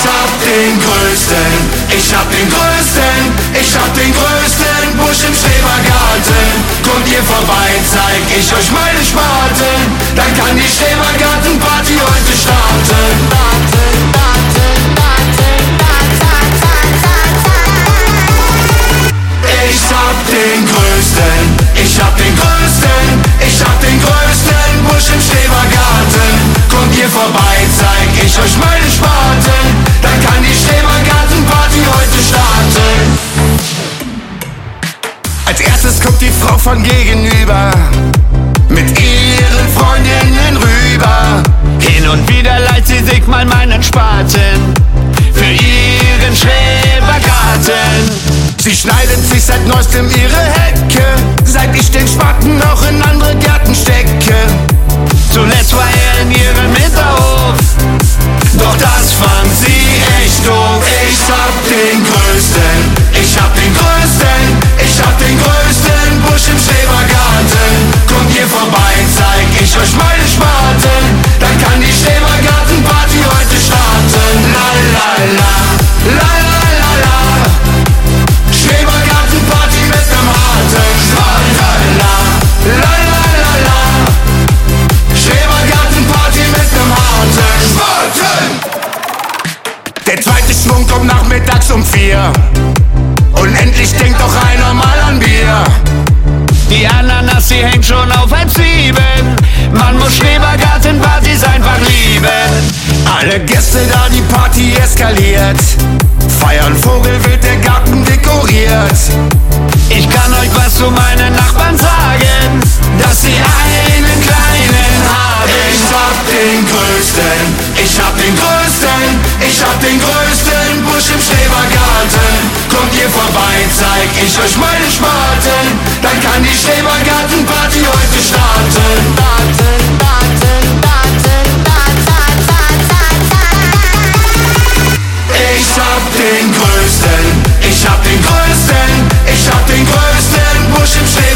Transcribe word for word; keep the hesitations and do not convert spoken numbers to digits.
hab den größten, ich hab den größten, ich hab den größten Busch im Schrebergarten. Kommt ihr vorbei, zeig ich euch meine Spaten, dann kann die Schrebergartenparty heute starten. Ich hab den größten, ich hab den größten, ich hab den größten Busch im Schrebergarten. Kommt ihr vorbei, zeig ich euch meine Spaten, dann kann die Schrebergartenparty heute starten. Als erstes kommt die Frau von gegenüber mit ihren Freundinnen rüber. Hin und wieder leiht sie sich mal meinen Spaten für ihren Schrebergarten. Sie schneidet sich seit neuestem ihre Hecke, seit ich den Spaten auch in andere Gärten stecke. Zuletzt war er in ihrem Hinterhof, doch das fand sie echt doof. Ich hab den größten, ich hab den größten, ich hab den größten Busch im Schrebergarten. Kommt ihr vorbei, zeig ich euch meine Spaten, dann kann die Schrebergartenparty heute starten. La la la, la la la la, Schrebergartenparty mit nem harten Spaten. La la la la la, Schrebergartenparty mit nem harten Spaten. Der zweite Schwung kommt nachmittags um vier und endlich denkt doch einer mal an Bier. Die Ananas, sie hängt schon auf halb sieben. Man muss Schrebergartenpartys einfach lieben. Alle Gäste da, die Party eskaliert, feiern Vogelwild, der Garten dekoriert. Ich kann euch was zu meinen Nachbarn sagen, dass sie einen kleinen haben. Ich hab den größten, ich hab den größten, ich hab den größten Busch im Schrebergarten. Kommt ihr vorbei, zeig ich euch meine Spaten, dann kann die Schrebergartenparty heute starten. Ich hab den größten, ich hab den größten, ich hab den größten Busch im Schrebergarten.